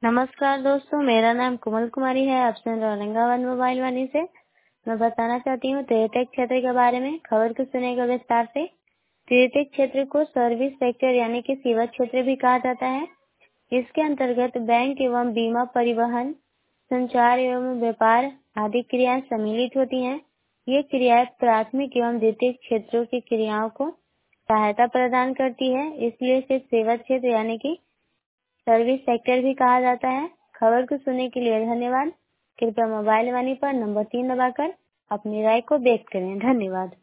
नमस्कार दोस्तों, मेरा नाम कोमल कुमारी है। आप सुन रहे हो औरंगाबाद मोबाइल वाणी से। मैं बताना चाहती हूँ टेक क्षेत्र के बारे में। खबर को सुनेगा विस्तार से। टेक क्षेत्र को सर्विस सेक्टर यानी कि सेवा क्षेत्र भी कहा जाता है। इसके अंतर्गत बैंक एवं बीमा, परिवहन, संचार एवं व्यापार आदि क्रियाएं सम्मिलित होती हैं। ये क्रियाएं प्राथमिक एवं द्वितीयक क्षेत्रों की क्रियाओं को सहायता प्रदान करती है, इसलिए इसे सेवा क्षेत्र यानी कि सर्विस सेक्टर भी कहा जाता है। खबर को सुनने के लिए धन्यवाद। कृपया मोबाइल वाणी पर नंबर 3 दबाकर अपनी राय को व्यक्त करें। धन्यवाद।